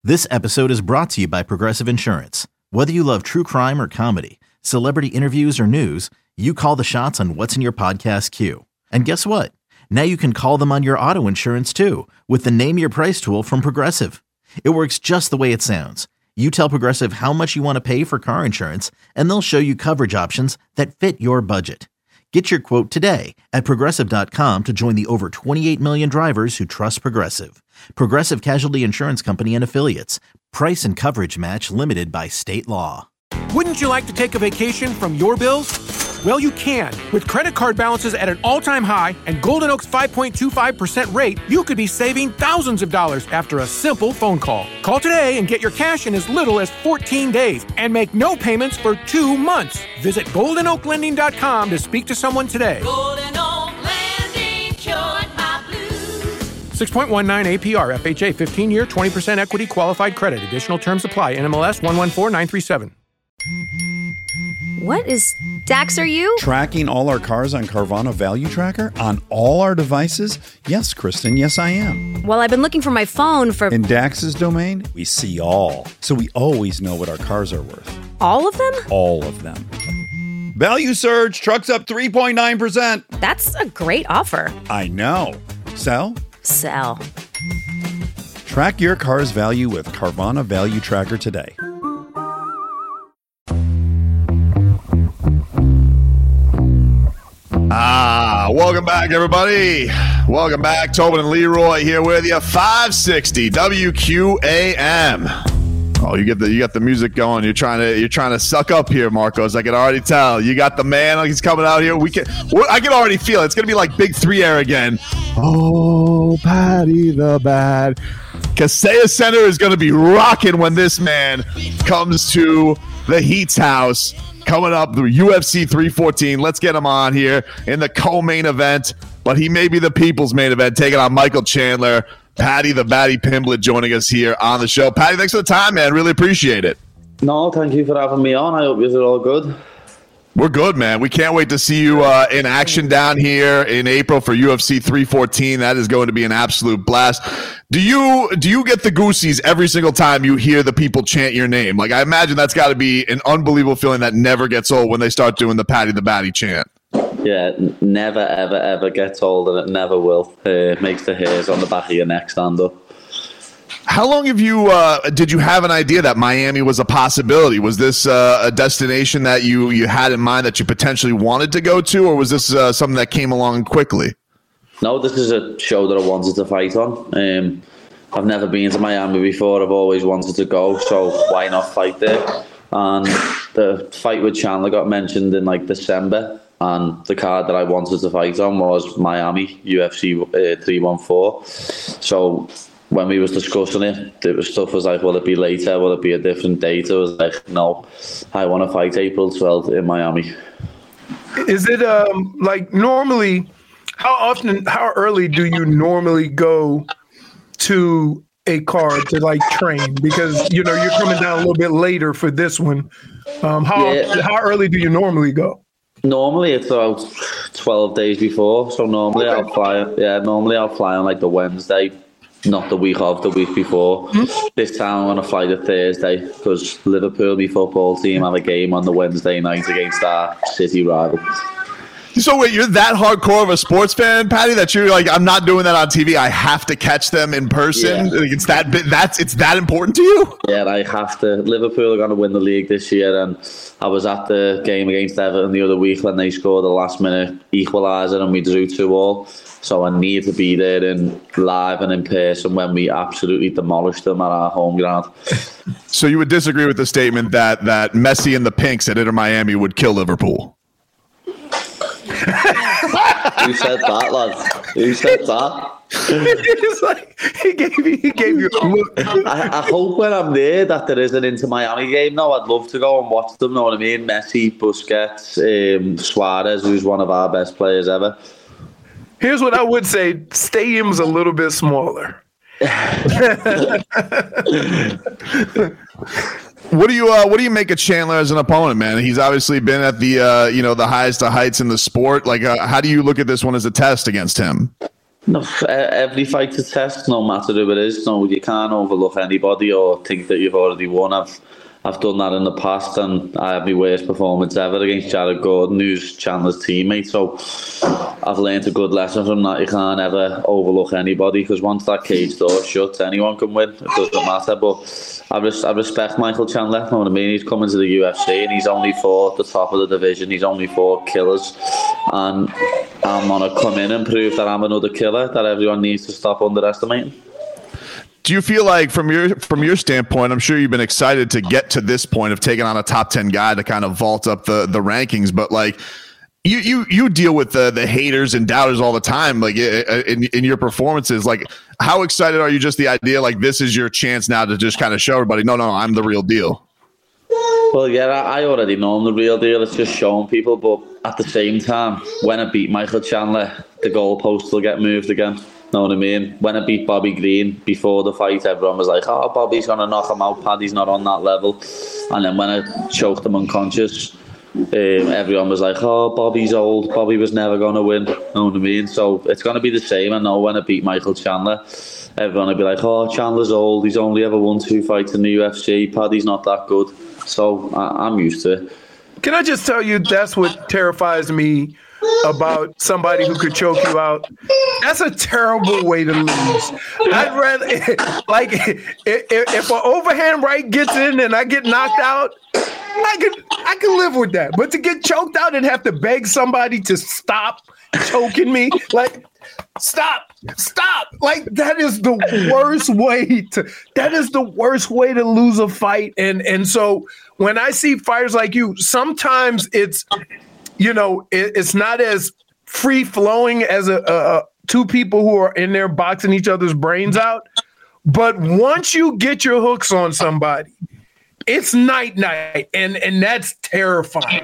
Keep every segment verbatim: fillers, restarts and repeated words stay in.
This episode is brought to you by Progressive Insurance. Whether you love true crime or comedy, celebrity interviews or news, you call the shots on what's in your podcast queue. And guess what? Now you can call them on your auto insurance too with the Name Your Price tool from Progressive. It works just the way it sounds. You tell Progressive how much you want to pay for car insurance, and they'll show you coverage options that fit your budget. Get your quote today at Progressive dot com to join the over twenty-eight million drivers who trust Progressive. Progressive Casualty Insurance Company and Affiliates. Price and coverage match limited by state law. Wouldn't you like to take a vacation from your bills? Well, you can. With credit card balances at an all-time high and Golden Oak's five point two five percent rate, you could be saving thousands of dollars after a simple phone call. Call today and get your cash in as little as fourteen days and make no payments for two months. Visit golden oak lending dot com to speak to someone today. Golden Oak Lending cured my blues. six point one nine A P R, F H A, fifteen-year, twenty percent equity qualified credit. Additional terms apply. N M L S one one four nine three seven. What is Dax, are you? Tracking all our cars on Carvana Value Tracker on all our devices? Yes, Kristen, yes, I am. Well, I've been looking for my phone for... In Dax's domain, we see all. So we always know what our cars are worth. All of them? All of them. Value surge, trucks up three point nine percent. That's a great offer. I know. Sell? Sell. Track your car's value with Carvana Value Tracker today. Ah, welcome back, everybody. Welcome back. Tobin and Leroy here with you. five sixty W Q A M. Oh, you get the you got the music going. You're trying to you're trying to suck up here, Marcos. I can already tell. You got the man. He's coming out here. We can. I can already feel it. It's gonna be like Big Three Air again. Oh, Patty the Bad. Kaseya Center is gonna be rocking when this man comes to the Heat's house. Coming up, the U F C three fourteen. Let's get him on here in the co-main event, but he may be the people's main event, taking on Michael Chandler. Patty the Batty Pimblett joining us here on the show. Patty, thanks for the time, man. Really appreciate it. No, thank you for having me on. I hope you're all good. We're good, man. We can't wait to see you uh, in action down here in April for U F C three fourteen. That is going to be an absolute blast. Do you do you get the goosies every single time you hear the people chant your name? Like, I imagine that's got to be an unbelievable feeling that never gets old when they start doing the Patty the Batty chant. Yeah, n- never, ever, ever gets old, and it never will. Uh, makes the hairs on the back of your neck stand up. How long have you, uh, did you have an idea that Miami was a possibility? Was this uh, a destination that you, you had in mind that you potentially wanted to go to, or was this uh, something that came along quickly? No, this is a show that I wanted to fight on. Um, I've never been to Miami before. I've always wanted to go, so why not fight there? And the fight with Chandler got mentioned in like December, and the card that I wanted to fight on was Miami, U F C uh, three fourteen. So when we was discussing it, there was stuff was like, will it be later? Will it be a different date? I was like, no, I want to fight April twelfth in Miami. Is it um like normally, how often, how early do you normally go to a card to like train? Because, you know, you're coming down a little bit later for this one. Um, how, yeah. how early do you normally go? Normally it's about twelve days before. So normally okay. I'll fly. Yeah, normally I'll fly on like the Wednesday, not the week of, the week before. Mm-hmm. This time I'm going to fly the Thursday because Liverpool, my football team, have a game on the Wednesday night against our city rival. So wait, you're that hardcore of a sports fan, Patty, that you're like, I'm not doing that on T V. I have to catch them in person. Yeah. It's that bit. That's it's that important to you. Yeah, I have to. Liverpool are going to win the league this year, and I was at the game against Everton the other week when they scored the last minute equaliser and we drew two all. So I need to be there in live and in person when we absolutely demolished them at our home ground. So you would disagree with the statement that that Messi and the Pinks at Inter Miami would kill Liverpool? Who said that, lad? Who said that? It's like, he gave you, he gave you a look. I, I hope when I'm there that there is an Inter Miami game now. I'd love to go and watch them, know what I mean? Messi, Busquets, um, Suarez, who's one of our best players ever. Here's what I would say. Stadium's a little bit smaller. What do you uh, what do you make of Chandler as an opponent, man? He's obviously been at the uh, you know the highest of heights in the sport. Like, uh, how do you look at this one as a test against him? No, every fight's a test, no matter who it is. No, you can't overlook anybody or think that you've already won. I've I've done that in the past, and I had my worst performance ever against Jared Gordon, who's Chandler's teammate. So I've learned a good lesson from that. You can't ever overlook anybody, because once that cage door shuts, anyone can win. It doesn't matter. But I, res- I respect Michael Chandler. You know what I mean? He's coming to the U F C, and he's only fought the top of the division. He's only fought killers, and I'm gonna come in and prove that I'm another killer that everyone needs to stop underestimating. Do you feel like, from your from your standpoint, I'm sure you've been excited to get to this point of taking on a top ten guy to kind of vault up the, the rankings, but like you you you deal with the the haters and doubters all the time, like in in your performances. Like, how excited are you? Just the idea, like, this is your chance now to just kind of show everybody, no, no, I'm the real deal. Well, yeah, I already know I'm the real deal. It's just showing people, but at the same time, when I beat Michael Chandler, the goalpost will get moved again. Know what I mean? When I beat Bobby Green before the fight, everyone was like, oh, Bobby's going to knock him out, Paddy's not on that level. And then when I choked him unconscious, um, everyone was like, oh, Bobby's old, Bobby was never going to win. Know what I mean? So it's going to be the same. I know when I beat Michael Chandler, everyone will be like, oh, Chandler's old, he's only ever won two fights in the U F C, Paddy's not that good. So I- I'm used to it. Can I just tell you, that's what terrifies me about somebody who could choke you out. That's a terrible way to lose. I'd rather, like, if, if an overhand right gets in and I get knocked out, I can I can live with that. But to get choked out and have to beg somebody to stop choking me, like, stop, stop. Like, that is the worst way to, that is the worst way to lose a fight. And, and so when I see fighters like you, sometimes it's, you know, it, it's not as free flowing as a, a, a two people who are in there boxing each other's brains out. But once you get your hooks on somebody, it's night night, and and that's terrifying.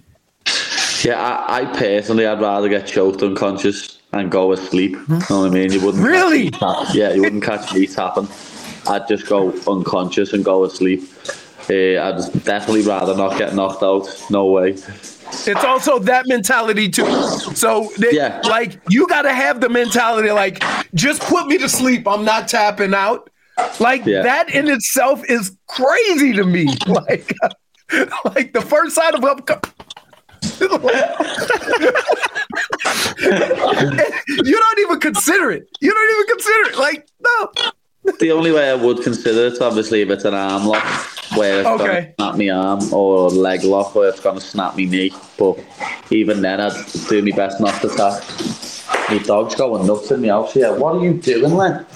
Yeah, I, I personally, I'd rather get choked unconscious and go asleep. You know what I mean? You wouldn't really? Catch me, yeah, you wouldn't catch me tapping. I'd just go unconscious and go asleep. Uh, I'd definitely rather not get knocked out. No way. It's also that mentality too. So, they, yeah. like, you got to have the mentality, like, just put me to sleep. I'm not tapping out. Like, yeah. that in itself is crazy to me. Like, like the first sign of up. You don't even consider it. You don't even consider it. Like, no. The only way I would consider it, obviously, if it's an arm lock where it's okay. going to snap me arm, or a leg lock where it's going to snap me knee. But even then, I'd do my best not to tap. My dog's going nuts in the house here. What are you doing, Len?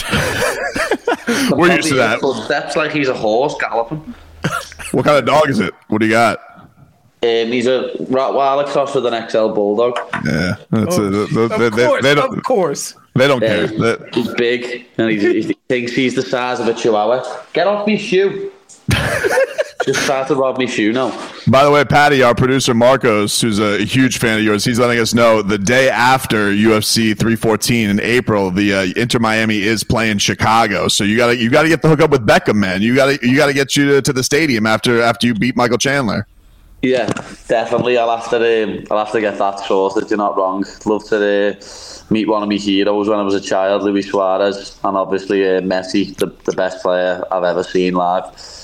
We're used to that. That's like he's a horse galloping. What kind of dog is it? What do you got? Um, he's a Rottweiler crossed with an X L Bulldog. Yeah, that's oh, it. They, of, they, course, they don't, of course. They don't yeah, care. He's big, and he, he thinks he's the size of a chihuahua. Get off me shoe. Just tried to rob me shoe now. By the way, Patty, our producer Marcos, who's a huge fan of yours, he's letting us know the day after U F C three fourteen in April, the uh, Inter Miami is playing Chicago. So you gotta you gotta get the hook up with Beckham, man. You gotta you gotta get you to, to the stadium after after you beat Michael Chandler. Yeah, definitely. I'll have to um, I'll have to get that sorted. You're not wrong. Love to uh, meet one of my heroes when I was a child, Luis Suarez, and obviously uh, Messi, the the best player I've ever seen live.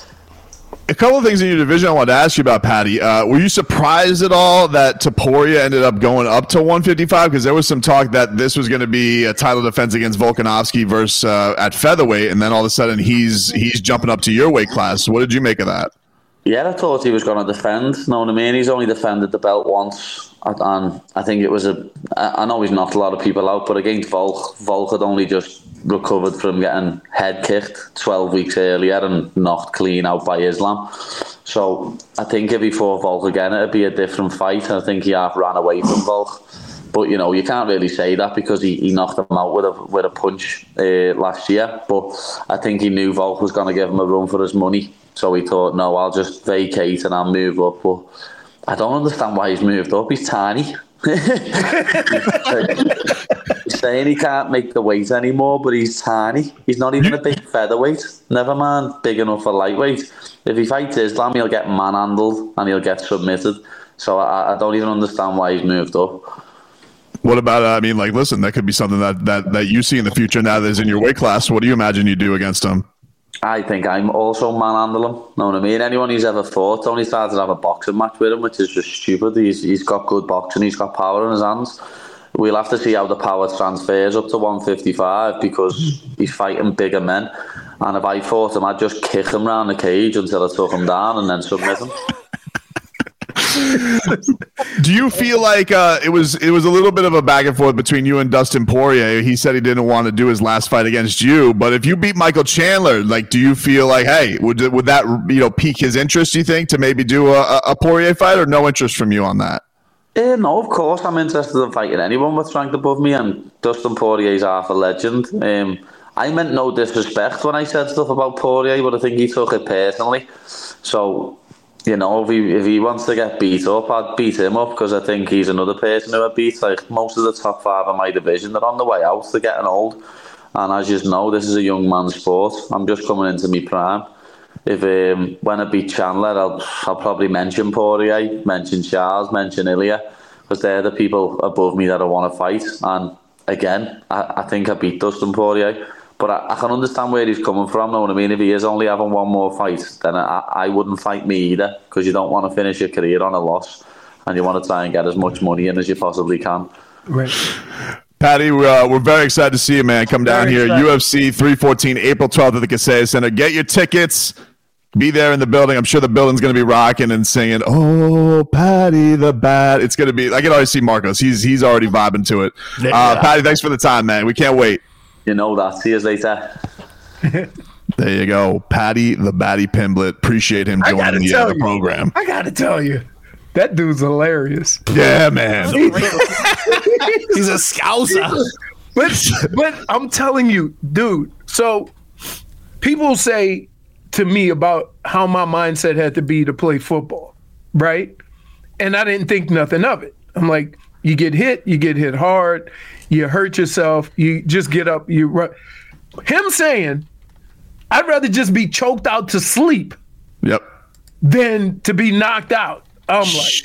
A couple of things in your division I wanted to ask you about, Patty. Uh, were you surprised at all that Topuria ended up going up to one fifty-five? Because there was some talk that this was going to be a title defense against Volkanovski versus uh, at featherweight, and then all of a sudden he's he's jumping up to your weight class. What did you make of that? Yeah, I thought he was going to defend. Know what I mean? He's only defended the belt once, and I think it was a. I know he's knocked a lot of people out, but against Volk, Volk had only just recovered from getting head kicked twelve weeks earlier and knocked clean out by Islam. So I think if he fought Volk again, it'd be a different fight. I think he half ran away from Volk. But, you know, you can't really say that because he, he knocked him out with a with a punch uh, last year. But I think he knew Volk was going to give him a run for his money. So he thought, no, I'll just vacate and I'll move up. But I don't understand why he's moved up. He's tiny. He's saying he can't make the weight anymore, but he's tiny. He's not even a big featherweight. Never mind big enough for lightweight. If he fights Islam, he'll get manhandled and he'll get submitted. So I, I don't even understand why he's moved up. What about, uh, I mean, like, listen, that could be something that, that, that you see in the future now that is in your weight class. What do you imagine you do against him? I think I'm also manhandle him. Know what I mean? Anyone who's ever fought, Tony started to have a boxing match with him, which is just stupid. He's He's got good boxing. He's got power in his hands. We'll have to see how the power transfers up to one fifty-five because he's fighting bigger men. And if I fought him, I'd just kick him round the cage until I took him down and then submit him. Do you feel like uh, it was it was a little bit of a back and forth between you and Dustin Poirier? He said he didn't want to do his last fight against you, but if you beat Michael Chandler, like, do you feel like, hey, would would that, you know, pique his interest? Do you think to maybe do a, a Poirier fight, or no interest from you on that? Uh, no, of course I'm interested in fighting anyone that's ranked above me, and Dustin Poirier's half a legend. Um, I meant no disrespect when I said stuff about Poirier, but I think he took it personally. So, you know, if he, if he wants to get beat up, I'd beat him up because I think he's another person who I beat. Like, most of the top five in my division, they're on the way out, they're getting old. And as you know, this is a young man's sport. I'm just coming into my prime. If um, when I beat Chandler, I'll, I'll probably mention Poirier, mention Charles, mention Ilya, because they're the people above me that I want to fight. And again, I, I think I beat Dustin Poirier. But I, I can understand where he's coming from, know what I mean? If he is only having one more fight, then I, I wouldn't fight me either, because you don't want to finish your career on a loss, and you want to try and get as much money in as you possibly can. Right. Patty, we're, uh, we're very excited to see you, man. Come down Very here, excited. U F C three fourteen, April twelfth at the Kaseya Center. Get your tickets. Be there in the building. I'm sure the building's going to be rocking and singing, "Oh, Patty the Bat." It's going to be, I can already see Marcos. He's he's already vibing to it. Uh, Patty, thanks for the time, man. We can't wait. You know that. See you later. There you go. Patty the Batty Pimblett. Appreciate him I gotta joining the, tell uh, the you. program. I got to tell you, that dude's hilarious. Yeah, man. He's a scouser. But but I'm telling you, dude. So people say to me about how my mindset had to be to play football, right? And I didn't think nothing of it. I'm like, you get hit, you get hit hard, you hurt yourself, you just get up, you run. Him saying, I'd rather just be choked out to sleep Yep. than to be knocked out. I'm like,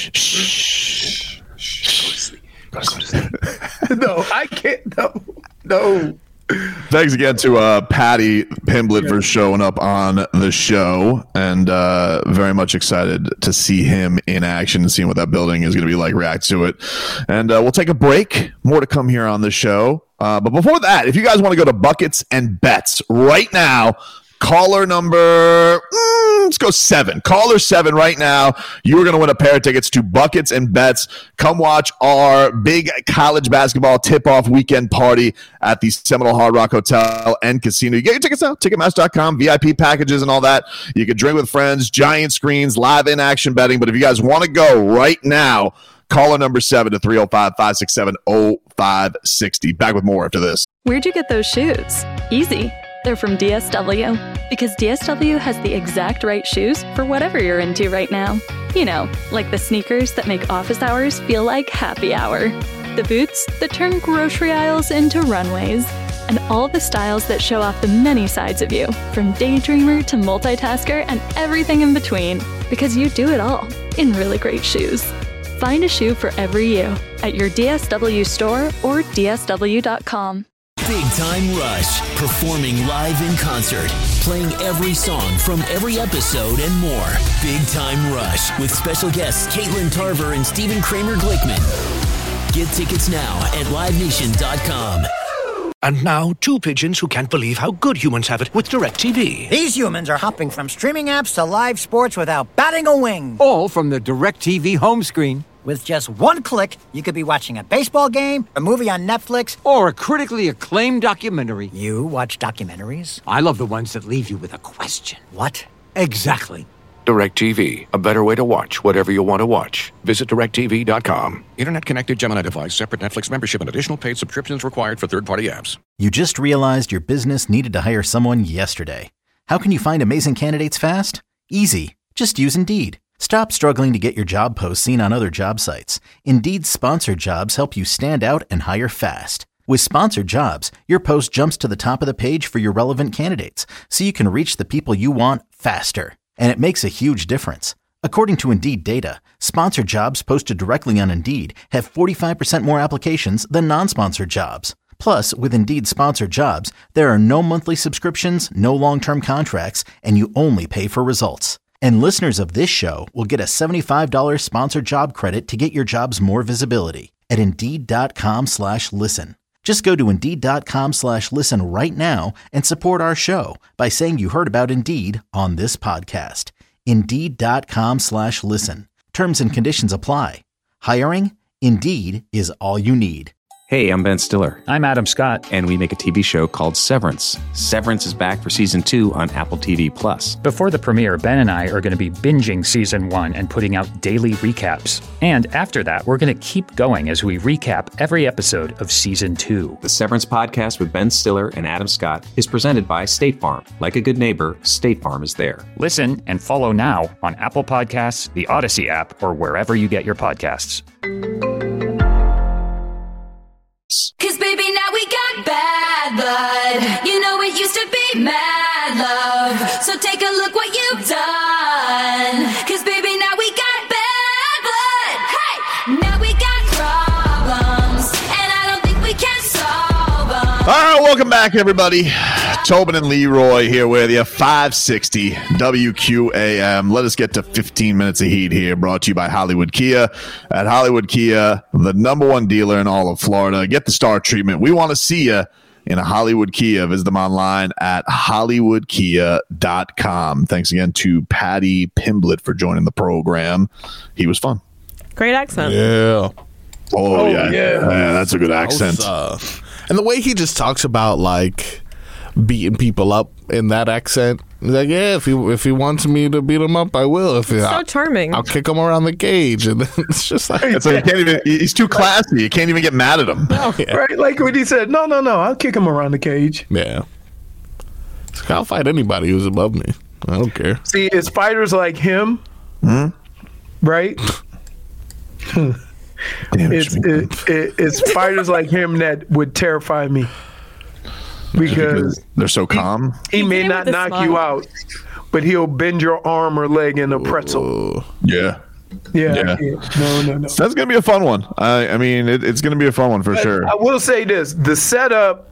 no, I can't. No, no. Thanks again to uh, Patty Pimblett for showing up on the show, and uh, very much excited to see him in action and seeing what that building is going to be like, react to it. And uh, we'll take a break. More to come here on the show. Uh, but before that, if you guys want to go to Buckets and Bets right now, caller number, mm, let's go seven. Caller seven right now. You are going to win a pair of tickets to Buckets and Bets. Come watch our big college basketball tip-off weekend party at the Seminole Hard Rock Hotel and Casino. You get your tickets now, Ticketmaster dot com, V I P packages and all that. You can drink with friends, giant screens, live in-action betting. But if you guys want to go right now, caller number seven to three oh five, five six seven, oh five six oh. Back with more after this. Where'd you get those shoes? Easy. They're from D S W. Because D S W has the exact right shoes for whatever you're into right now. You know, like the sneakers that make office hours feel like happy hour. The boots that turn grocery aisles into runways. And all the styles that show off the many sides of you, from daydreamer to multitasker and everything in between. Because you do it all in really great shoes. Find a shoe for every you at your D S W store or D S W dot com. Big Time Rush, performing live in concert, playing every song from every episode and more. Big Time Rush with special guests Caitlin Tarver and Stephen Kramer Glickman. Get tickets now at live nation dot com. And now, two pigeons who can't believe how good humans have it with DirecTV. These humans are hopping from streaming apps to live sports without batting a wing. All from the DirecTV home screen. With just one click, you could be watching a baseball game, a movie on Netflix, or a critically acclaimed documentary. You watch documentaries? I love the ones that leave you with a question. What? Exactly. DirecTV, a better way to watch whatever you want to watch. Visit direct T V dot com. Internet-connected Gemini device, separate Netflix membership, and additional paid subscriptions required for third-party apps. You just realized your business needed to hire someone yesterday. How can you find amazing candidates fast? Easy. Just use Indeed. Stop struggling to get your job posts seen on other job sites. Indeed's sponsored jobs help you stand out and hire fast. With sponsored jobs, your post jumps to the top of the page for your relevant candidates, so you can reach the people you want faster. And it makes a huge difference. According to Indeed data, sponsored jobs posted directly on Indeed have forty-five percent more applications than non-sponsored jobs. Plus, with Indeed sponsored jobs, there are no monthly subscriptions, no long-term contracts, and you only pay for results. And listeners of this show will get a seventy-five dollars sponsored job credit to get your jobs more visibility at Indeed.com slash listen. Just go to Indeed.com slash listen right now and support our show by saying you heard about Indeed on this podcast. Indeed.com slash listen. Terms and conditions apply. Hiring? Indeed is all you need. Hey, I'm Ben Stiller. I'm Adam Scott. And we make a T V show called Severance. Severance is back for season two on Apple T V Plus. Before the premiere, Ben and I are going to be binging season one and putting out daily recaps. And after that, we're going to keep going as we recap every episode of season two. The Severance podcast with Ben Stiller and Adam Scott is presented by State Farm. Like a good neighbor, State Farm is there. Listen and follow now on Apple Podcasts, the Odyssey app, or wherever you get your podcasts. Cause baby, now we got bad blood. You know it used to be mad love. So take a look what you've done. Cause baby, now we got bad blood. Hey! Now we got problems. And I don't think we can solve them. All right, welcome back, everybody. Tobin and Leroy here with you, five sixty W Q A M. Let us get to fifteen minutes of heat here, brought to you by Hollywood Kia. At Hollywood Kia, the number one dealer in all of Florida. Get the star treatment. We want to see you in a Hollywood Kia. Visit them online at hollywood kia dot com. Thanks again to Patty Pimblett for joining the program. He was fun. Great accent. Yeah. Oh, Oh, yeah. yeah. yeah. That's a good accent. Uh, and the way he just talks about, like, beating people up in that accent. He's like, yeah, if he if he wants me to beat him up, I will. If he, So I'll, charming. I'll kick him around the cage, and then it's just like, It's like you can't even, he's too classy. You can't even get mad at him. oh, yeah. Right? Like when he said, no, no, no, I'll kick him around the cage. Yeah. It's like, I'll fight anybody who's above me. I don't care. See, it's fighters like him, Hmm? right? it's it, it, it's fighters like him that would terrify me. Because they're so calm. he may not knock you out, but he'll bend your arm or leg in a pretzel. Yeah. Yeah. Yeah. yeah. No, no, no. So that's going to be a fun one. I, I mean, it, it's going to be a fun one for sure. I will say this: the setup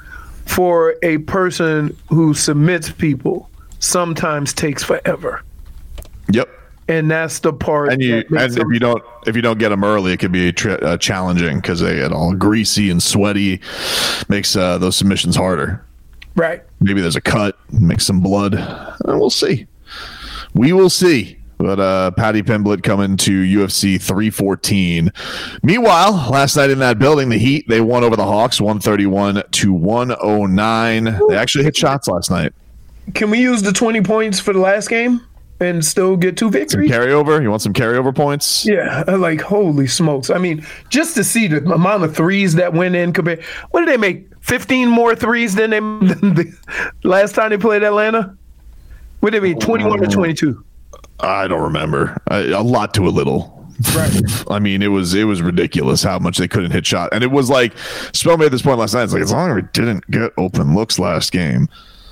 for a person who submits people sometimes takes forever, Yep. and that's the part. And you that makes and if them- you don't if you don't get them early, it could be tr- uh, challenging because they get all greasy and sweaty. Makes uh, those submissions harder. right. Maybe there's a cut, makes some blood. Uh, we'll see. We will see. But uh, Patty Pimblett coming to U F C three fourteen. Meanwhile, last night in that building, the Heat, they won over the Hawks one thirty-one to one oh nine. They actually hit shots last night. Can we use the twenty points for the last game and still get two Some victories? carryover? You want some carryover points? Yeah, I like holy smokes. I mean, just to see the amount of threes that went in compared, what did they make? fifteen more threes than they than the last time they played Atlanta? What did they make? twenty-one or twenty-two? I don't remember. I, a lot to a little. Right. I mean, it was it was ridiculous how much they couldn't hit shot, and it was like Spell made this point last night. It's like as long as we didn't get open looks last game,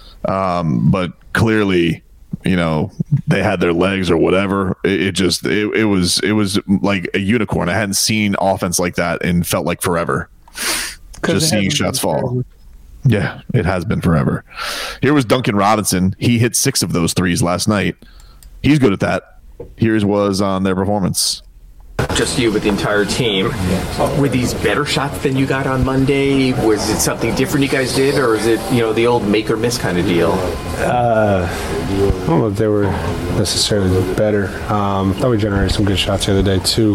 um, but clearly, you know, they had their legs or whatever. It, it just it, it was it was like a unicorn. I hadn't seen offense like that and felt like forever. Just seeing shots fall. Yeah, it has been forever. Here was Duncan Robinson. He hit six of those threes last night. He's good at that. Here's was on their performance. Just you with the entire team. Were these better shots than you got on Monday? Was it something different you guys did, or is it, you know, the old make or miss kind of deal? Uh, I don't know if they were necessarily better. Um, I thought we generated some good shots the other day too.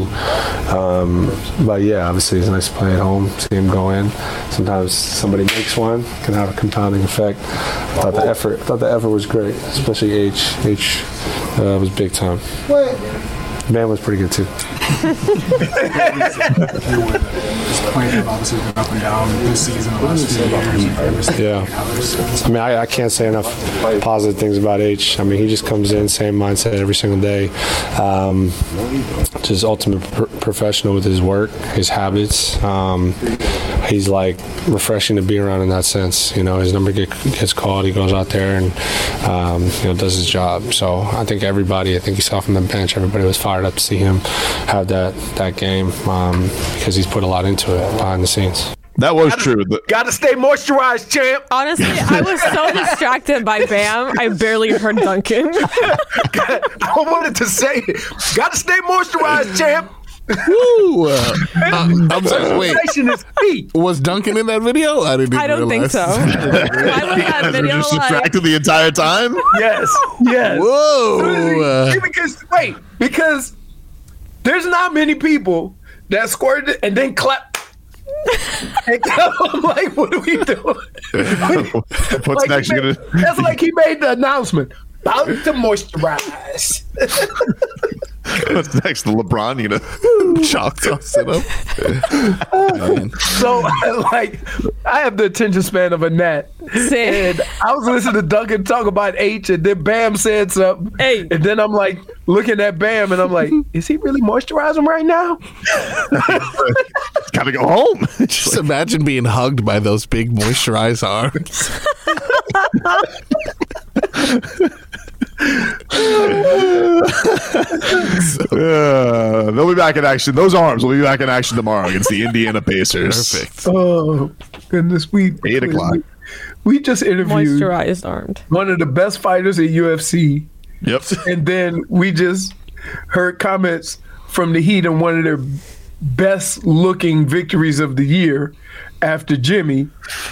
Um, but yeah, obviously it's nice to play at home, see them go in. Sometimes somebody makes one, can have a compounding effect. I thought the effort, I thought the effort was great, especially H. H uh, was big time. Man was pretty good too. Obviously been up and down this season, the last few years. Yeah. I mean, I, I can't say enough positive things about H. I mean, he just comes in, same mindset every single day. Um, just ultimate pr- professional with his work, his habits. Um, he's like refreshing to be around in that sense. You know, his number get, gets called, he goes out there and um, you know does his job. So I think everybody, I think you saw from the bench, everybody was fired up to see him have that that game um, because he's put a lot into it behind the scenes. That was gotta, true. Gotta stay moisturized, champ. Honestly, I was so distracted by Bam, I barely heard Duncan. I wanted to say it. Gotta stay moisturized, champ. Woo! Uh, uh, I'm sorry, wait. Is key. Was Duncan in that video? I didn't even I don't realize. think so. I looked at that video just like, distracted the entire time? Yes. Yes. Whoa. See, because, wait, because there's not many people that squirted it and then clap. And I'm like, what are we doing? What's like next? Made, Gonna... That's like he made the announcement. About to moisturize. What's next? The LeBron, you know, chalk toss it up. So, like, I have the attention span of a gnat. And I was listening to Duncan talk about H, and then Bam said something. Hey. And then I'm like, looking at Bam, and I'm like, is he really moisturizing right now? Gotta go home. Just imagine being hugged by those big moisturized arms. uh, they'll be back in action. Those arms will be back in action tomorrow against the Indiana Pacers. Perfect. Oh, goodness. We, Eight o'clock. We, we just interviewed moisturized armed. one of the best fighters at U F C. Yep. And then we just heard comments from the Heat on one of their best looking victories of the year after Jimmy.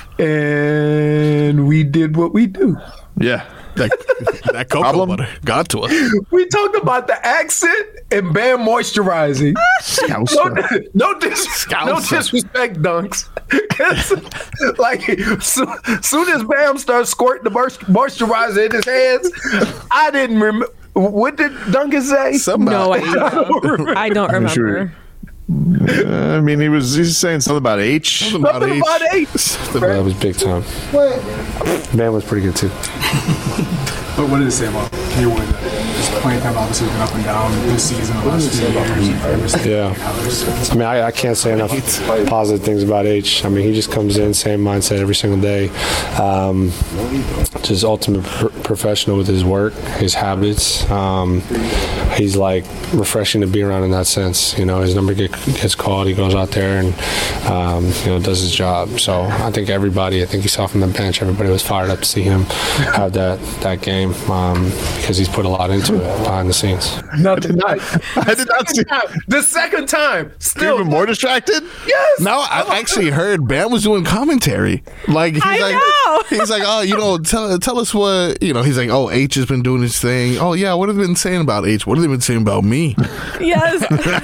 And we did what we do. Yeah. That, that cocoa Problem? butter got to us. We talked about the accent and Bam moisturizing. no, no, dis- no disrespect, Dunks. Like, so, soon as Bam starts squirting the moisturizer in his hands, I didn't remember. What did Duncan say? Somebody. No, I don't remember. I don't remember. Sure. Uh, I mean, he was he's saying something about H. Something about H. About H. That was big time. Bam was pretty good too. But what did it say about Hayward? His playing time obviously has been up and down this season, the last few years. Yeah. I mean, I, I can't say enough positive things about H. I mean, he just comes in, same mindset every single day. Um, just ultimate pr- professional with his work, his habits. Um, he's like refreshing to be around in that sense. You know, his number get, gets called, he goes out there and um, you know does his job. So I think everybody, I think you saw from the bench, everybody was fired up to see him have that that game um, because he's put a lot into it behind the scenes. Not tonight. I did not see time, the second time. Still even more distracted. Yes. No, I actually heard Bam was doing commentary. Like he's I like, know. he's like, oh, you know, tell tell us what you know. He's like, oh, H has been doing his thing. Oh yeah, what have they been saying about H? What have they been saying about me? Yes.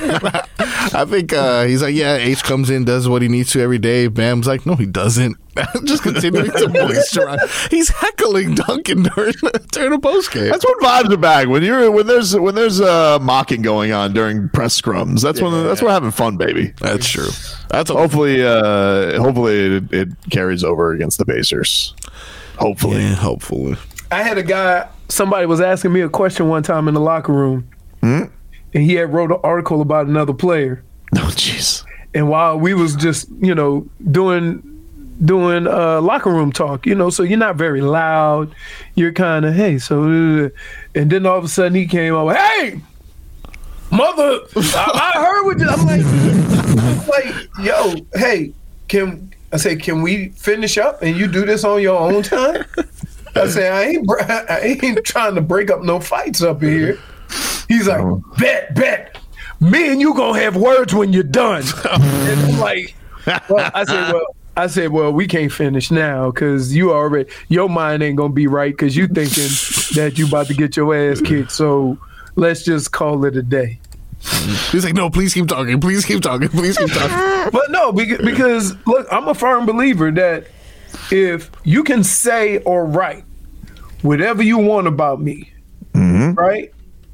I think uh, he's like, yeah, H comes in, does what he needs to every day. Bam's like, no, he doesn't. Just continuing to moisturize. He's heckling Duncan during, during a post game. That's when vibes are back. When you're when there's when there's uh, mocking going on during press scrums. That's yeah, when that's yeah. we're having fun, baby. That's true. That's hopefully uh, hopefully it, it carries over against the Pacers. Hopefully, yeah, hopefully. I had a guy. Somebody was asking me a question one time in the locker room, hmm? and he had wrote an article about another player. Oh, jeez. And while we was just you know doing. doing uh, locker room talk, you know, so you're not very loud. You're kind of, hey, so, uh, and then all of a sudden he came over, hey, mother, I, I heard what you, I'm like, I'm like, yo, hey, can, I say, can we finish up and you do this on your own time? I say, I ain't, I ain't trying to break up no fights up here. He's like, bet, bet. Me and you gonna have words when you're done. And I'm like, well, I said, well, I said, well, we can't finish now because you already, your mind ain't going to be right because you thinking that you about to get your ass kicked. So let's just call it a day. He's like, no, please keep talking. Please keep talking. Please keep talking. But no, because, look, I'm a firm believer that if you can say or write whatever you want about me, mm-hmm. right?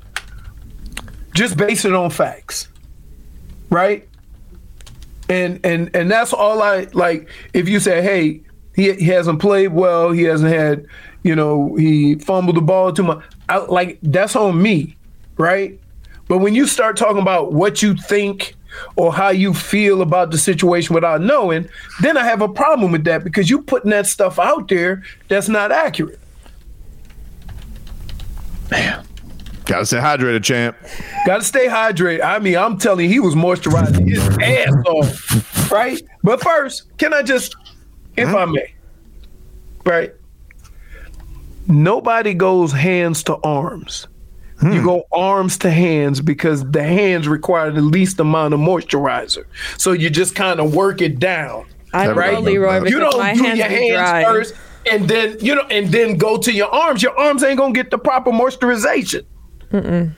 Just base it on facts, right? And and and that's all I like. If you say, hey, he he hasn't played well, he hasn't had, you know, he fumbled the ball too much. I, like that's on me, right? But when you start talking about what you think or how you feel about the situation without knowing, then I have a problem with that because you putting that stuff out there that's not accurate. Man. Gotta stay hydrated, champ. Gotta stay hydrated. I mean, I'm telling you, he was moisturizing his ass off, right? But first, can I just, if I may, right? Nobody goes hands to arms. Hmm. You go arms to hands because the hands require the least amount of moisturizer. So you just kind of work it down. I right? know, Leroy, because you don't my do hands your be hands dry. first, and then you know, and then go to your arms. Your arms ain't gonna get the proper moisturization. Mm-mm.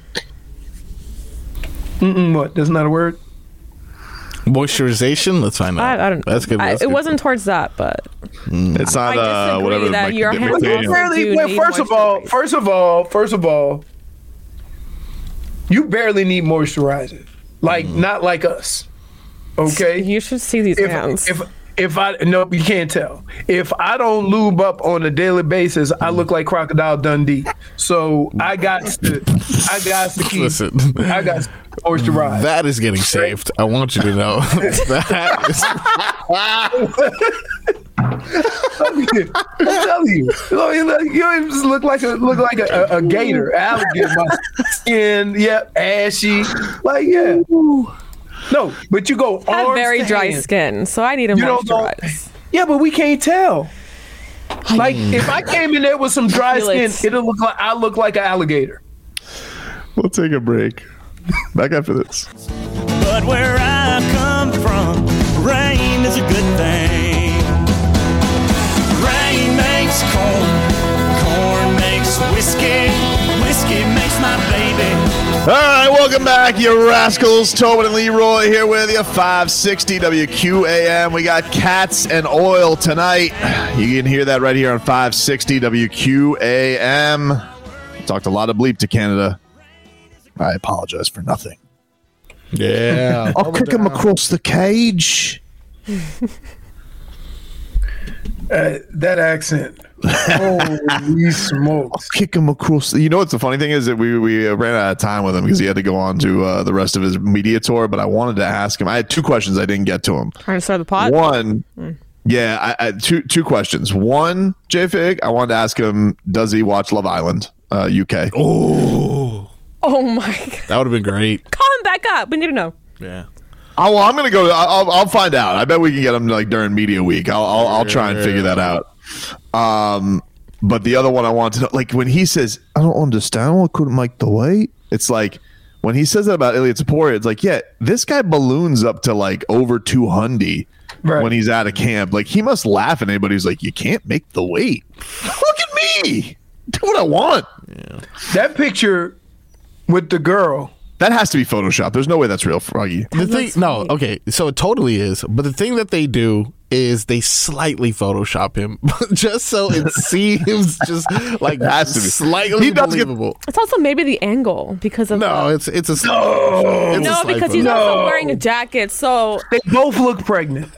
Mm-mm. What? That's not a word. Moisturization. Let's find out. I, I don't know. That's good. I, That's it good. wasn't towards that, but mm. it's not. I Uh, disagree whatever. that Like, your hands also barely, do well, need first of all, first of all, first of all, you barely need moisturizer. Like Mm. not like us. Okay. You should see these if, hands. If if I no, you can't tell. If I don't lube up on a daily basis, I look like Crocodile Dundee. So I got to, I got to keep. Listen, I got to moisturize. That is getting saved. I want you to know that is. I'm telling you, you you just look like a look like a, a, a gator, alligator. My skin, yeah, ashy, like yeah. No, but you go I have arms very to dry hands. skin, so I need to You don't go- moisturize. Yeah, but we can't tell. Like if I came in there with some dry Feel skin, it. it'll look like I look like an alligator. We'll take a break. Back after this. But where I come from, rain is a good thing. Rain makes corn, corn makes whiskey, whiskey makes my baby. All right, welcome back, you rascals. Tobin and Leroy here with you, five sixty W Q A M. We got Cats and Oil tonight. You can hear that right here on five sixty W Q A M. Talked a lot of bleep to Canada. I apologize for nothing. Yeah. I'll kick him across the cage. Uh, that accent. Holy smokes. I'll kick him across. The, you know what's the funny thing is that we, we ran out of time with him because he had to go on to uh, the rest of his media tour, but I wanted to ask him. I had two questions I didn't get to him. Trying to start the pod? One, Mm. yeah, I, I, two two questions. One, J-Fig, I wanted to ask him, does he watch Love Island, uh, U K? Oh. Oh my God. That would have been great. Call him back up. We need to know. Yeah. Oh, well, I'm gonna go. I'll, I'll find out. I bet we can get him like during media week. I'll I'll, I'll try and figure that out. Um, but the other one I want to know, like when he says, "I don't understand why I couldn't make the weight." It's like when he says that about Ilya Taporia. It's like, yeah, this guy balloons up to like over two hundred right. when he's out of camp. Like he must laugh at anybody who's like, "You can't make the weight." Look at me. Do what I want. Yeah. That picture with the girl. That has to be Photoshop. There's no way that's real, Froggy. The thing, no, okay, so it totally is. But the thing that they do is they slightly Photoshop him, just so it seems just like has to be. slightly He does get- believable. It's also maybe the angle because of No, it's it's a slight Photoshop. It's a no, slight because he's Photoshop. also wearing a jacket. So They both look pregnant.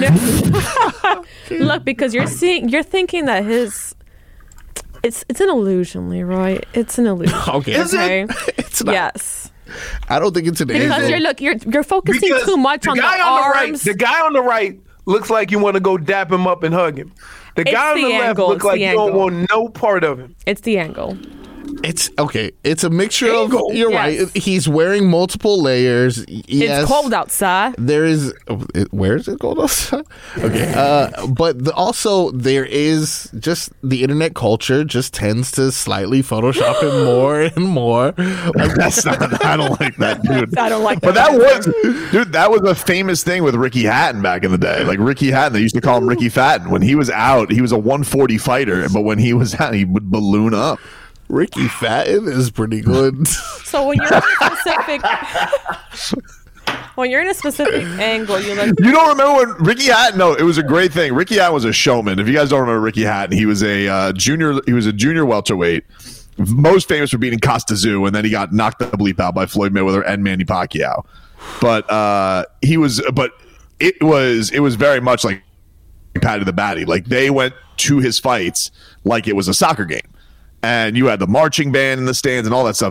look, because you're seeing, you're thinking that his. It's it's an illusion, Leroy. It's an illusion. Okay. Is it? okay? It's not. Yes. I don't think it's an Because angle. you're look, you're you're focusing Because too much the on the guy on the right, arms. the guy on the right looks like you want to go dap him up and hug him. The It's guy on the the, left angle, looks it's like the you don't angle. want no part of him. It's the angle. It's okay. It's a mixture Angle. of. You're Yes. right. He's wearing multiple layers. Yes. It's cold outside. There is. it- Where is it cold outside? Okay. Uh, but the, also there is just the internet culture just tends to slightly Photoshop him more and more. Like That's not. I don't like that, dude. I don't like that. But that was, dude, that was a famous thing with Ricky Hatton back in the day. Like Ricky Hatton, they used to call him Ricky Fatton. When he was out, he was a one forty fighter, but when he was out, he would balloon up. Ricky Fatton is pretty good. So when you're in a specific, when you're in a specific angle, you look. You don't remember when Ricky Hatton? No, it was a great thing. Ricky Hatton was a showman. If you guys don't remember Ricky Hatton, he was a uh, junior. He was a junior welterweight, most famous for beating Costa Zoo, and then he got knocked the bleep out by Floyd Mayweather and Manny Pacquiao. But uh, he was, but it was, it was very much like Patty the Batty. Like they went to his fights like it was a soccer game. And you had the marching band in the stands and all that stuff.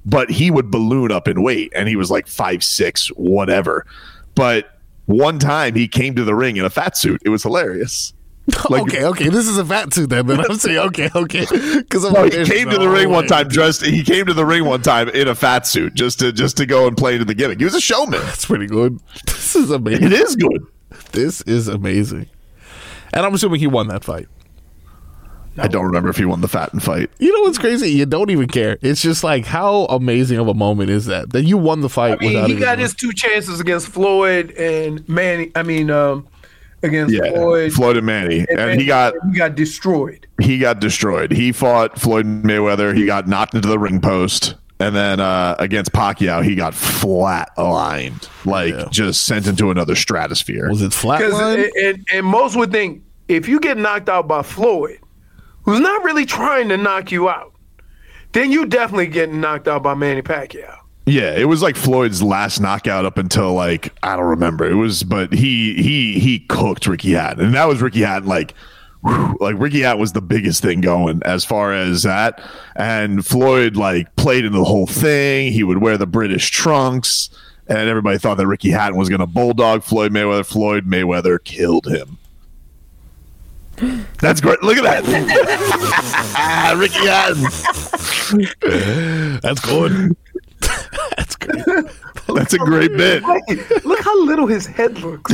but he would balloon up in weight, and he was like five six, whatever. But one time he came to the ring in a fat suit. It was hilarious. Like, okay, okay, this is a fat suit then. But I'm saying, okay, okay, because no, he came to the ring one time dressed. He came to the ring one time in a fat suit just to just to go and play into the gimmick. He was a showman. That's pretty good. This is amazing. It is good. This is amazing. And I'm assuming he won that fight. I don't remember if he won the Fatten fight. You know what's crazy? You don't even care. It's just like, how amazing of a moment is that? That you won the fight. I mean, without he got even his two chances against Floyd and Manny. I mean, um, against Yeah, Floyd. Floyd and Manny, and, and he got he got destroyed. he got destroyed. He fought Floyd Mayweather. He got knocked into the ring post, and then uh, against Pacquiao, he got flat lined, like Yeah. just sent into another stratosphere. Was it flat 'Cause- line? and, and, and most would think if you get knocked out by Floyd, who's not really trying to knock you out, then you definitely getting knocked out by Manny Pacquiao. Yeah, it was like Floyd's last knockout up until like I don't remember. It was, but he he he cooked Ricky Hatton, and that was Ricky Hatton. Like, whew, like Ricky Hatton was the biggest thing going as far as that, and Floyd like played into the whole thing. He would wear the British trunks, and everybody thought that Ricky Hatton was going to bulldog Floyd Mayweather. Floyd Mayweather killed him. That's great. Look at that, Ricky Hatton. That's good. That's good. That's a great bit. Look how little his head looks.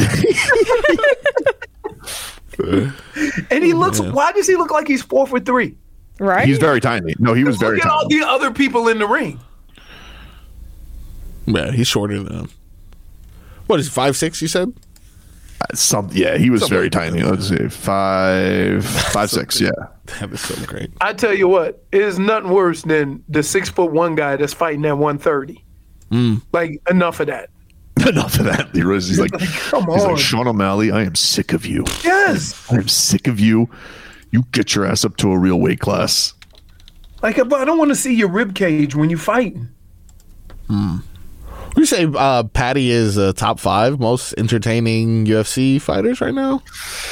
And he looks. Why does he look like he's four for three? Right? He's very tiny. No, he was very Look at all tiny. the other people in the ring. Yeah, he's shorter than him. What is he, five six? You said. Uh, Some, yeah, he was very tiny. Let's see, five, five, six. Yeah, That was so great. I tell you what, it is nothing worse than the six foot one guy that's fighting at one thirty. Mm. Like enough of that. enough of that. Leroy's he's like, Come he's on. like Sean O'Malley. I am sick of you. Yes. I am sick of you. You get your ass up to a real weight class. Like, but I don't want to see your rib cage when you fighting. Hmm. Would you say uh, Patty is uh, top five most entertaining U F C fighters right now?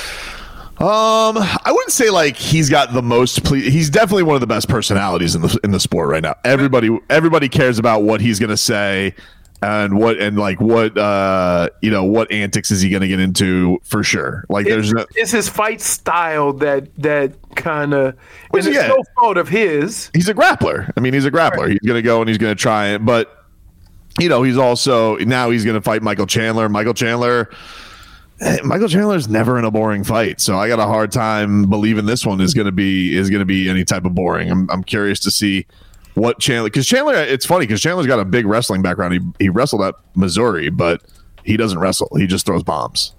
Um, I wouldn't say like he's got the most. Ple- he's definitely one of the best personalities in the in the sport right now. Everybody, everybody cares about what he's gonna say and what and like what uh you know what antics is he gonna get into for sure. Like there's no. It's his fight style that that kind of. Which, And it's yeah. no fault of his. He's a grappler. I mean, he's a grappler. He's gonna go and he's gonna try it, but you know, he's also now he's gonna fight Michael Chandler. Michael Chandler. Michael Chandler's never in a boring fight, so I got a hard time believing this one is going to be is going to be any type of boring. I'm I'm curious to see what Chandler, because Chandler, it's funny because Chandler's got a big wrestling background. He he wrestled at Missouri, but he doesn't wrestle. He just throws bombs.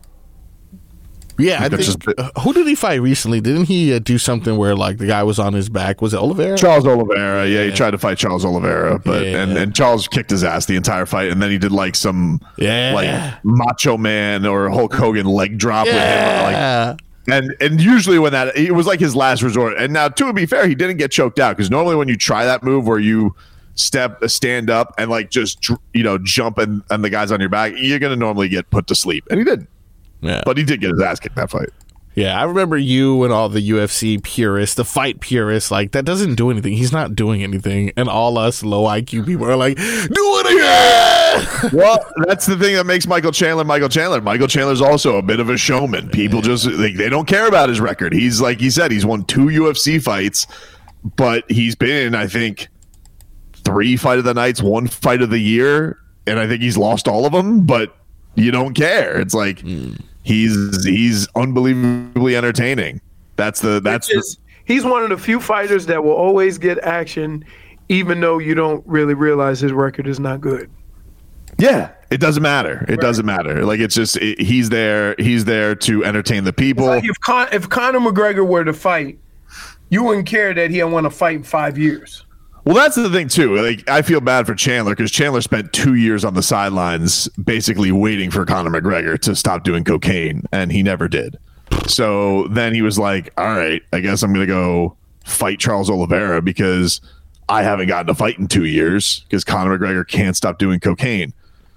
Yeah, I That's think. just- uh, who did he fight recently? Didn't he uh, do something where like the guy was on his back? Was it Oliveira? Charles Oliveira, yeah, he tried to fight Charles Oliveira, but Yeah. and, and Charles kicked his ass the entire fight, and then he did like some Yeah. like Macho Man or Hulk Hogan leg drop with him, Yeah. like, and and usually when that it was like his last resort. And now to be fair, he didn't get choked out because normally when you try that move where you step stand up and like just dr- you know jump and and the guy's on your back, you're gonna normally get put to sleep, and he didn't. Yeah, but he did get his ass kicked that fight. Yeah, I remember you and all the U F C purists, the fight purists, like that doesn't do anything. He's not doing anything, and all us low I Q people are like, do it again. Well, that's the thing that makes Michael Chandler Michael Chandler. Michael Chandler's also a bit of a showman. People just they, they don't care about his record. He's like he said, he's won two U F C fights, but he's been, I think, three fight of the nights, one fight of the year, and I think he's lost all of them. But you don't care. It's like he's he's unbelievably entertaining. That's the that's the, Just- he's one of the few fighters that will always get action, even though you don't really realize his record is not good. yeah. It doesn't matter. It doesn't matter. Like it's just it, he's there. He's there to entertain the people. Like if Con- if Conor McGregor were to fight, you wouldn't care that he didn't want to fight in five years. Well, that's the thing too. Like, I feel bad for Chandler because Chandler spent two years on the sidelines, basically waiting for Conor McGregor to stop doing cocaine, and he never did. So then he was like, "All right, I guess I'm going to go fight Charles Oliveira because I haven't gotten a fight in two years because Conor McGregor can't stop doing cocaine."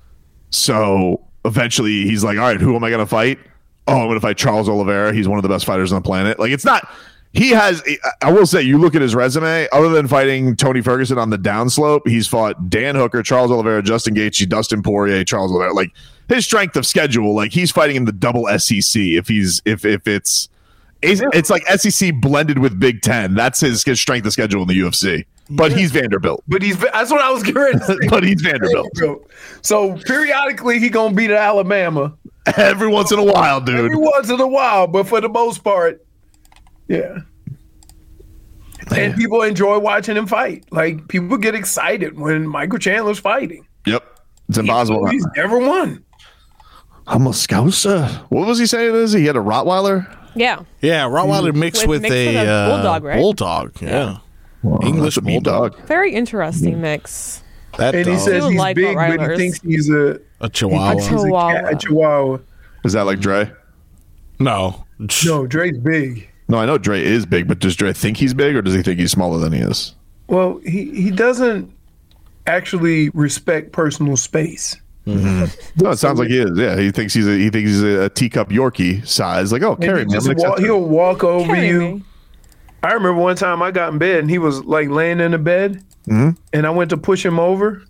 So eventually, he's like, "All right, who am I going to fight? Oh, I'm going to fight Charles Oliveira. He's one of the best fighters on the planet." Like, it's not. He has, I will say, you look at his resume, other than fighting Tony Ferguson on the downslope, he's fought Dan Hooker, Charles Oliveira, Justin Gaethje, Dustin Poirier, Charles Oliveira. Like, his strength of schedule, like, he's fighting in the double S E C if he's, if, if it's, it's like S E C blended with Big Ten. That's his, his strength of schedule in the U F C. But yeah. he's Vanderbilt. But he's, that's what I was getting to say. But he's Vanderbilt. So, periodically, he going to beat Alabama. Every once in a while, dude. Every once in a while, but for the most part, yeah. And people enjoy watching him fight. Like, people get excited when Michael Chandler's fighting. Yep. It's impossible. He's never won. I'm a Scouser. What was he saying? Is he had a Rottweiler? Yeah. Yeah, Rottweiler mixed with, with, mixed a, with a uh, bulldog, right? Bulldog, yeah. yeah. Well, English bulldog. Very interesting mix. That and he dog. says he's like big, but he thinks he's a, a Chihuahua. He he's a, cat, a Chihuahua. Is that like Dre? No. No, Dre's big. No, I know Dre is big, but does Dre think he's big, or does he think he's smaller than he is? Well, he, he doesn't actually respect personal space. Mm-hmm. No, it sounds like he is. Yeah, he thinks he's a he thinks he's a, a teacup Yorkie size. Like, oh, carry me. Walk, he'll walk over carry you. Me. I remember one time I got in bed and he was like laying in the bed, mm-hmm. and I went to push him over.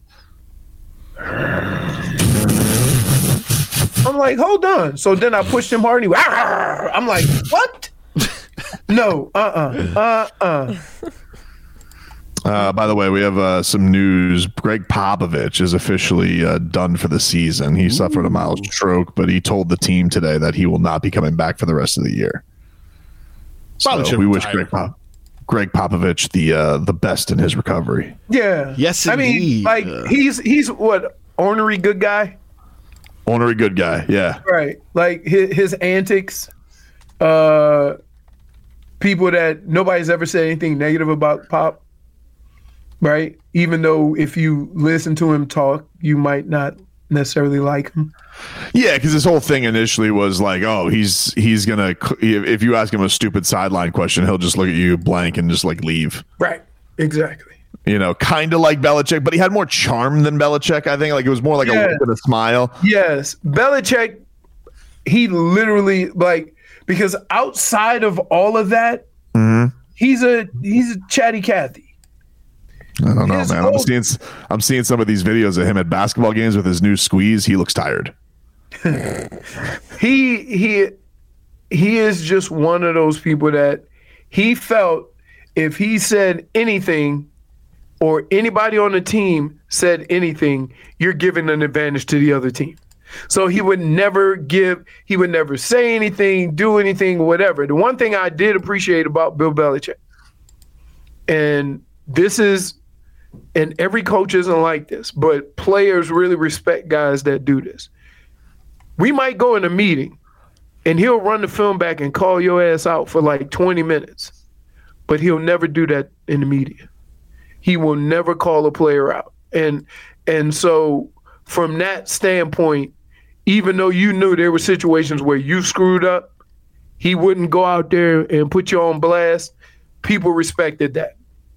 I'm like, hold on. So then I pushed him hard and he went, I'm like, what? No, uh-uh, uh-uh. Uh, by the way, we have uh, some news. Greg Popovich is officially uh, done for the season. He Ooh. suffered a mild stroke, but he told the team today that he will not be coming back for the rest of the year. Probably so we wish Greg, Pop- Greg Popovich the uh, the best in his recovery. Yeah. Yes, I indeed. mean, like, he's, he's what, ornery good guy? Ornery good guy, yeah. Right. Like, his, his antics, uh, people that nobody's ever said anything negative about Pop. Right? Even though if you listen to him talk, you might not necessarily like him. Yeah, because this whole thing initially was like, oh, he's he's gonna. If you ask him a stupid sideline question, he'll just look at you blank and just like leave. Right. Exactly. You know, kind of like Belichick, but he had more charm than Belichick. I think like it was more like yeah. a little bit of smile. Yes, Belichick. He literally like because outside of all of that, mm-hmm. he's a he's a chatty Cathy. I don't know, his man. I'm seeing I'm seeing some of these videos of him at basketball games with his new squeeze. He looks tired. he he he is just one of those people that he felt if he said anything or anybody on the team said anything, you're giving an advantage to the other team. So he would never give, he would never say anything, do anything, whatever. The one thing I did appreciate about Bill Belichick, and this is, and every coach isn't like this, but players really respect guys that do this. We might go in a meeting and he'll run the film back and call your ass out for like twenty minutes, but he'll never do that in the media. He will never call a player out. And and so from that standpoint, even though you knew there were situations where you screwed up, he wouldn't go out there and put you on blast. People respected that.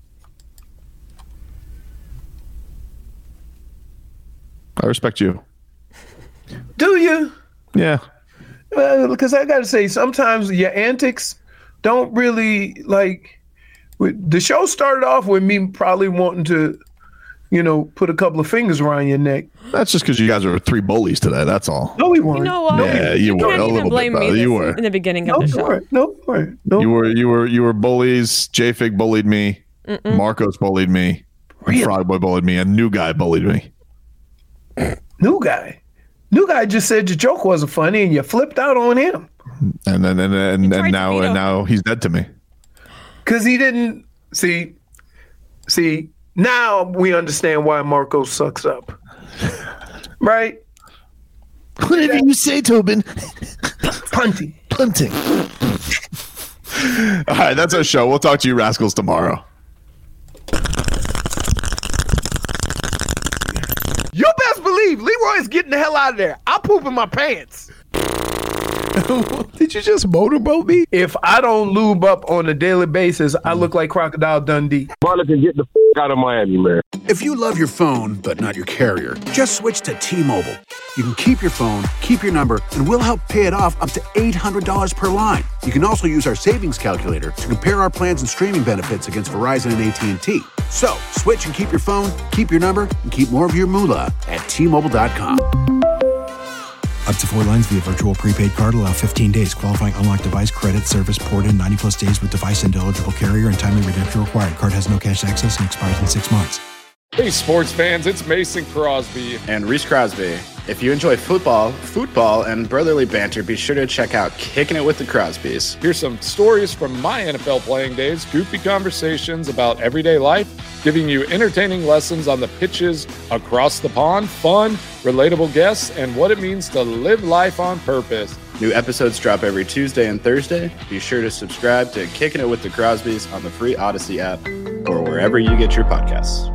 I respect you. Do you? Yeah. Because uh, I got to say, sometimes your antics don't really, like, the show started off with me probably wanting to, you know, put a couple of fingers around your neck. That's just because you guys are three bullies today. That's all. No, we weren't. You know what? Yeah, you, you were can't a even little blame bit. me Though. this, You were in the beginning no, of the show. Weren't. No, weren't. No, you were. You were. You were bullies. J-Fig bullied me. Mm-mm. Marcos bullied me. Really? Frog Boy bullied me. And New Guy bullied me. New Guy. New Guy just said your joke wasn't funny, and you flipped out on him. And then and and, and now and now he's dead to me. Because he didn't see. See, now we understand why Marcos sucks up. Right? Whatever you say, Tobin. Punting. Punting. All right, that's our show. We'll talk to you rascals tomorrow. You best believe Leroy's getting the hell out of there. I'm pooping my pants. Did you just motorboat me? If I don't lube up on a daily basis, I look like Crocodile Dundee. Marla can get the f*** out of Miami, man. If you love your phone, but not your carrier, just switch to T-Mobile. You can keep your phone, keep your number, and we'll help pay it off up to eight hundred dollars per line. You can also use our savings calculator to compare our plans and streaming benefits against Verizon and A T and T. So, switch and keep your phone, keep your number, and keep more of your moolah at T Mobile dot com. Up to four lines via virtual prepaid card. Allow fifteen days. Qualifying unlocked device. Credit service port in ninety plus days with device and eligible carrier and timely redemption required. Card has no cash access and expires in six months. Hey, sports fans, it's Mason Crosby. And Reese Crosby. If you enjoy football, football, and brotherly banter, be sure to check out Kicking It with the Crosbys. Here's some stories from my N F L playing days, goofy conversations about everyday life, giving you entertaining lessons on the pitches across the pond, fun, relatable guests, and what it means to live life on purpose. New episodes drop every Tuesday and Thursday. Be sure to subscribe to Kicking It with the Crosbys on the free Odyssey app or wherever you get your podcasts.